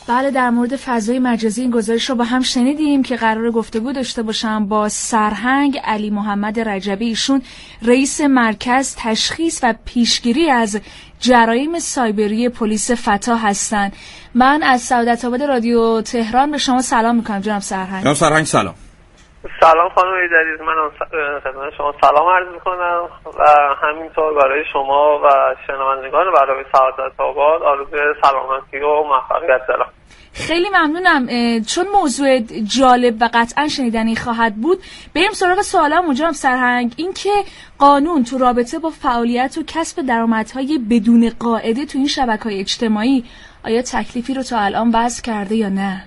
بله، در مورد فضای مجازی این گزارش رو با هم شنیدیم که قرار گفتگو داشته باشم با سرهنگ علی محمد رجبی. ایشون رئیس مرکز تشخیص و پیشگیری از جرایم سایبری پلیس فتا هستند. من از سعادت آباد رادیو تهران به شما سلام میکنم جناب سرهنگ. جناب سرهنگ سلام. سلام خانم ایدریز، من خدمت شما سلام عرض میکنم و همینطور برای شما و شنوندگان برنامه سعادت آباد آرزوی سلامتی و موفقیت دارم. خیلی ممنونم. چون موضوع جالب و قطعا شنیدنی خواهد بود، بریم سراغ سوالم. جناب سرهنگ، این که قانون تو رابطه با فعالیت و کسب درآمدهای بدون قاعده تو این شبکه‌های اجتماعی آیا تکلیفی رو تا الان وضع کرده یا نه؟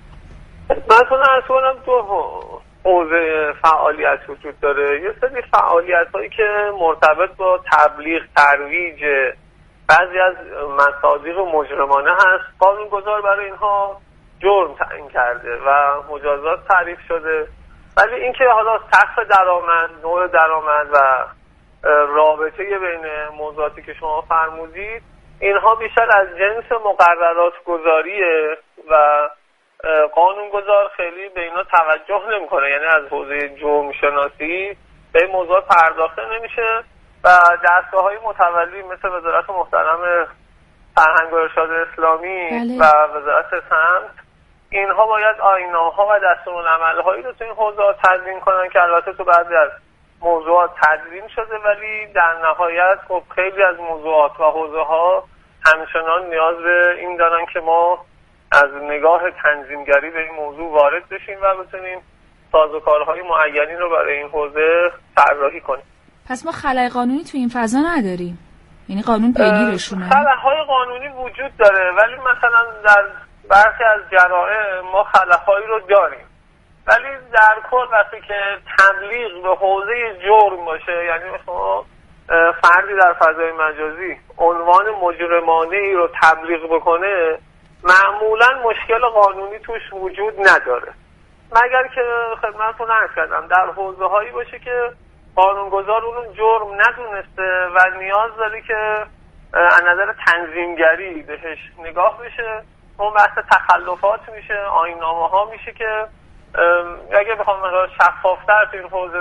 مثلا اصلا تو حوزه فعالیت وجود داره. یه سری فعالیت‌هایی که مرتبط با تبلیغ، ترویج بعضی از مصادیق مجرمانه هست، قانونگذار برای اینها جرم تعیین کرده و مجازات تعریف شده. ولی اینکه حالا سقف درآمد، نوع درآمد و رابطه بین موضوعاتی که شما فرمودید، اینها بیشتر از جنس مقررات گذاریه و قانونگذار خیلی به اینا توجه نمیکنه. یعنی از حوزه جرم شناسی به این موضوع پرداخته نمیشه و دستگاه‌های متولی مثل وزارت محترم فرهنگ و ارشاد اسلامی و وزارت سمت، اینها باید آیین‌نامه‌ها و دستورالعمل‌هایی رو تو این حوزه تدوین کنن که البته تو بعضی از موضوعات تدوین شده، ولی در نهایت خب خیلی از موضوعات و حوزه‌ها همچنان نیاز به این دارن که ما از نگاه تنظیمگری به این موضوع وارد بشیم و بتونیم سازوکارهای معینی رو برای این حوزه طراحی کنیم. پس ما خلأ قانونی تو این فضا نداریم، یعنی قانون پیگیرشونه؟ خلأهای قانونی وجود داره، ولی مثلا در برخی از جرائم ما خلأهایی رو داریم، ولی در کل وقتی که تبلیغ به حوزه جرم باشه، یعنی شما فردی در فضای مجازی عنوان مجرمانه ای رو تبلیغ بکنه، معمولا مشکل قانونی توش وجود نداره، مگر که خدمتتون عرض کردم در حوزه هایی باشه که قانونگذار اون جرم ندونسته و نیاز داره که از نظر تنظیمگری بهش نگاه بشه. اون بحث تخلفات میشه، آیین‌نامه ها میشه که اگه بخوام شفافتر تو این حوزه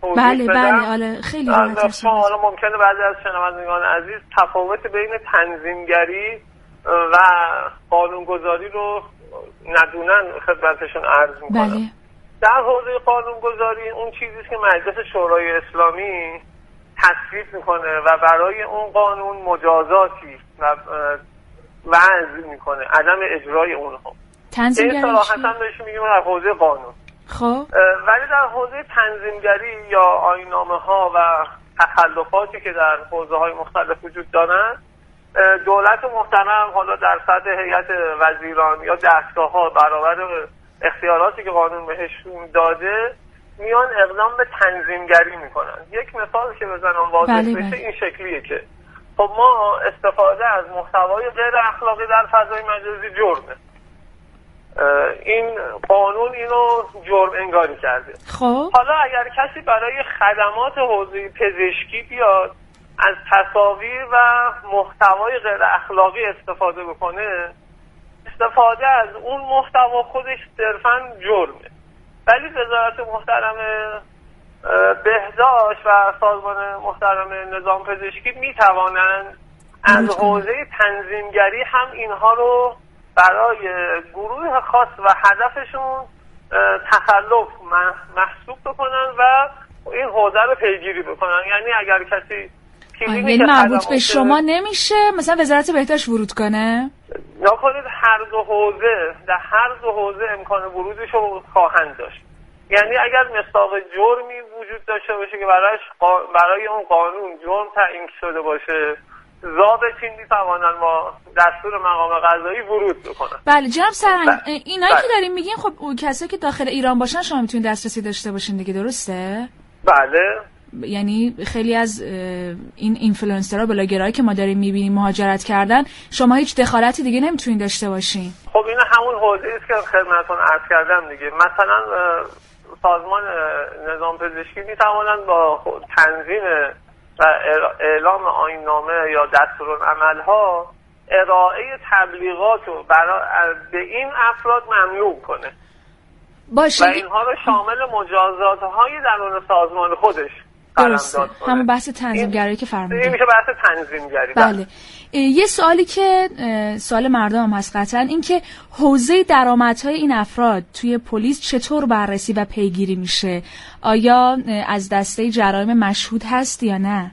بله خیلی راحت. حالا ممکنه بعضی از شنوندگان عزیز تفاوت بین تنظیمگری و قانونگذاری رو ندونن خدمتشون عرض میکنم. بله. در حوزه قانونگذاری اون چیزیست که مجلس شورای اسلامی تصویب میکنه و برای اون قانون مجازاتی و وضع میکنه، عدم اجرای اونها. تنظیمگری صراحتاً بهش میگیم در حوزه قانون. خب ولی در حوزه تنظیمگری یا آیین‌نامه ها و تخلفاتی که در حوزه های مختلف وجود دارن، دولت محترم حالا در سطح هیئت وزیران یا دستگاه ها برابر اختیاراتی که قانون بهشون داده میان اقدام به تنظیمگری میکنن. یک مثال که بزنم واضح بشه این شکلیه که خب ما استفاده از محتوای غیر اخلاقی در فضای مجازی جرمه. این قانون اینو جرم انگاری کرده. خب حالا اگر کسی برای خدمات حوزه پزشکی بیاد از تصاویر و محتوای غیر اخلاقی استفاده بکنه، استفاده از اون محتوا خودش صرفاً جرمه، ولی وزارت محترم بهداشت و سازمان محترم نظام پزشکی میتوانند از حوزه تنظیمگری هم اینها رو برای گروه خاص و هدفشون تخلف محسوب بکنن و این حوزه رو پیگیری بکنن. یعنی اگر کسی یعنی مربوط به شما نمیشه مثلا وزارت بهداشت ورود کنه؟ نکنید در هر دو حوزه امکان ورودش رو خواهند داشت. یعنی اگر مصداق جرمی وجود داشته باشه که برای اون قانون جرم تعیین شده باشه، ضابطین میتوانن با دستور مقام قضایی ورود بکنن. بله جناب سرهنگ، اینایی که داریم میگین خب کسایی که داخل ایران باشن شما میتونید دسترسی داشته باشین دیگه، درسته؟ بله. یعنی خیلی از این اینفلوئنسرها، بلاگرایی که ما داریم میبینیم مهاجرت کردن، شما هیچ دخالتی دیگه نمیتونید داشته باشین. خب این همون حوزه‌ای است که خدمتتون عرض کردم دیگه. مثلا سازمان نظام پزشکی میتوانند با تنظیم و اعلام آیین‌نامه یا دستورالعمل‌ها ارائه تبلیغات رو به این افراد ممنوع کنه باشه و اینها رو شامل مجازات های درون سازمان خودش قلمداد کنه. همون بحث تنظیمگری که فرمودید. این میشه بحث تنظیمگری. بله. یه سوالی که سوال مردم هم هست قطعا، این که حوزه درآمدهای این افراد توی پلیس چطور بررسی و پیگیری میشه؟ آیا از دسته جرایم مشهود هست یا نه؟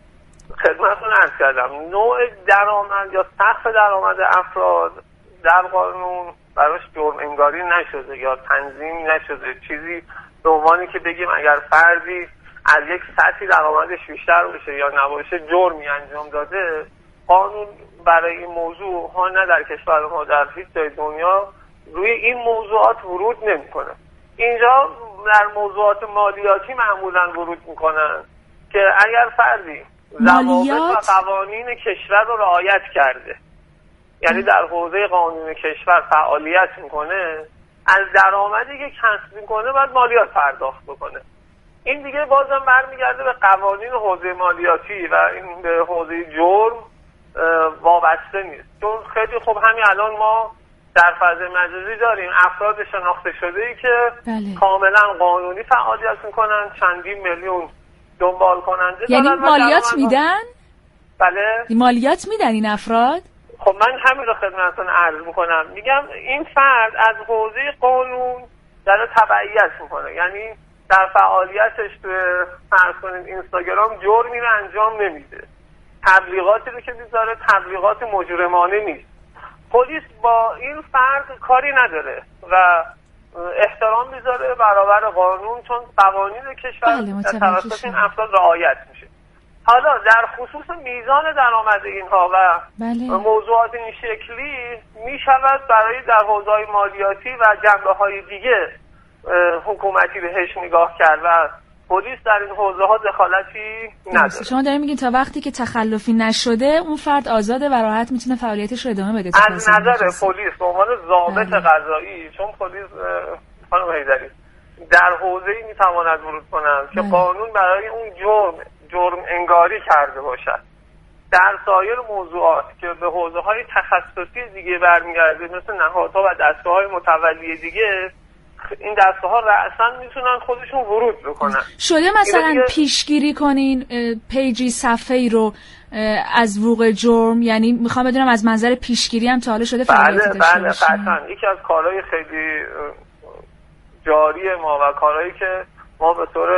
خدمتتون عرض کردم نوع درآمد یا سقف درآمد افراد در قانون براش جرم انگاری نشده یا تنظیم نشده، چیزی به عنوانی که بگیم اگر فردی از یک سطحی درآمدش بیشتر باشه یا نباشه جرمی انجام داده. قانون برای این موضوع ها نه در کشور ما در هیچ جای دنیا روی این موضوعات ورود نمیکنه. اینجا در موضوعات مالیاتی معمولا ورود میکنن که اگر فردی ضوابط و قوانین کشور رو رعایت کرده، یعنی در حوزه قانون کشور فعالیت میکنه، از درآمدی که کسب میکنه باید مالیات پرداخت بکنه. این دیگه بازم برمیگرده به قوانین حوزه مالیاتی و این به حوزه جرم وابسته نیست. چون خیلی خوب همین الان ما در فضای مجازی داریم افراد شناخته شده‌ای که کاملا قانونی فعالیت میکنن، چندین میلیون دنبال کننده دارن. یعنی مالیات میدن؟ بله. مالیات میدن این افراد؟ خب من همین رو خدمتتون عرض میکنم، میگم این فرد از حوزه قانون داره تبعیت میکنه، یعنی در فعالیتش توی فرض کنید اینستاگرام جرمی رو انجام نمیده، تبلیغاتی رو که میذاره تبلیغات مجرمانه نیست. پلیس با این فرد کاری نداره و احترام میذاره برابر قانون، چون قوانین کشور در توسط این افراد رعایت میشه. حالا در خصوص میزان درآمد اینها و موضوعات این شکلی میشود برای در حوزه‌های مالیاتی و جنبه‌های دیگه حکومتی بهش نگاه کرد و پلیس در این حوزه ها دخالتی نداره. شما دارین میگین تا وقتی که تخلفی نشده اون فرد آزاده و راحت میتونه فعالیتش رو ادامه بده. از نظر پلیس به عنوان ضابط قضایی، چون پلیس خانم حیدری در حوزه‌ای میتواند ورود کنند که قانون برای اون جرم انگاری کرده باشد. در سایر موضوعات که به حوزه‌های تخصصی دیگه برمیگرده مثل نهادها و دسته‌های متولی دیگه، این دسته‌ها رأساً میتونن خودشون ورود بکنن. شده مثلا پیشگیری کنین پیجی صفحه‌ای رو از وقوع جرم؟ یعنی میخوام بدونم از منظر پیشگیری هم تا حالا شده فعالیتی داشته باشین؟ بله قطعاً. یکی از کارهای خیلی جاری ما و کارهایی که ما به طور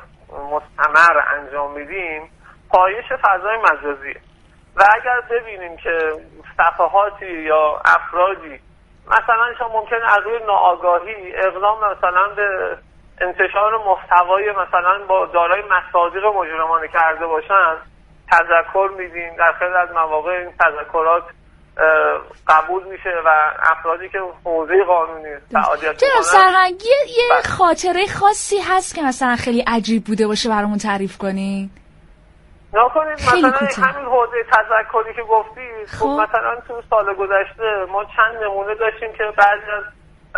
مستمر انجام میدیم پایش فضای مجازی و اگر ببینیم که صفحاتی یا افرادی مثلا شما ممکن از روی ناآگاهی اقدام مثلا به انتشار محتوای مثلا با دارای مصادیق مجرمانه کرده باشن، تذکر میدیم. در خیلی از مواقع این تذکرات قبول میشه و افرادی که حوزه قانونی فعالیت میکنن. جناب سرهنگ یه خاطره خاصی هست که مثلا خیلی عجیب بوده باشه برامون تعریف کنین؟ نکنید مثلا همین حوزه تذکری که گفتید، خب مثلا تو سال گذشته ما چند نمونه داشتیم که بعضی از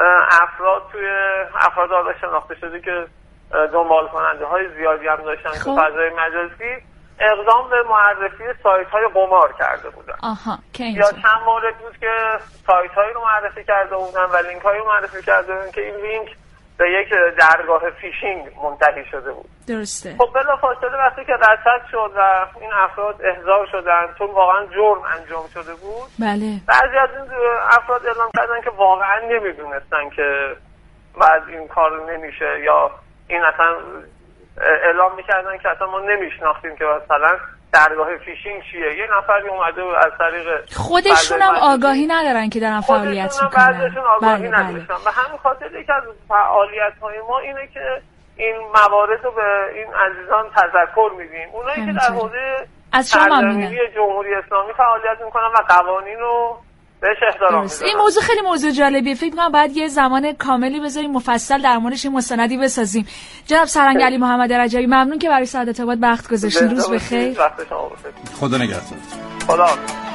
افراد آدم شناخته شده که دنبال کننده های زیادی هم داشتن تو فضای مجازی اقدام به معرفی سایت های قمار کرده بودن. یا چند مورد بود که سایت هایی رو معرفی کرده بودن و لینک هایی رو معرفی کرده بودن که این لینک به یک درگاه فیشینگ منتهی شده بود. درسته. خب بلافاصله وقتی که رصد شد و این افراد احضار شدن چون واقعا جرم انجام شده بود، بله، بعضی از این افراد اعلام کردن که واقعا نمیدونستن که بعد این کار نمیشه، یا این اصلا اعلام میکردن که اصلا ما نمیشناختیم که مثلا درگاه فیشینگ چیه. یه نفری اومده از طریق خودشون هم آگاهی ندارن که دارن فعالیت میکنن. بعضیشون آگاهی نداشتن و همین خاطر یکی از فعالیت‌های ما اینه که این موارد رو به این عزیزان تذکر میدیم. اونایی که در حوزه سرزمینی جمهوری اسلامی فعالیت میکنن و قوانین رو بهش احترام میذارن. این موضوع خیلی موضوع جالبیه. فکر کنم باید یه زمان کاملی بذاریم مفصل در موردش مستندی بسازیم. جناب سرهنگ علی محمد رجبی، ممنون که برای سعادت آباد وقت گذاشتین. روز بخیر. خدا نگهدار. خدا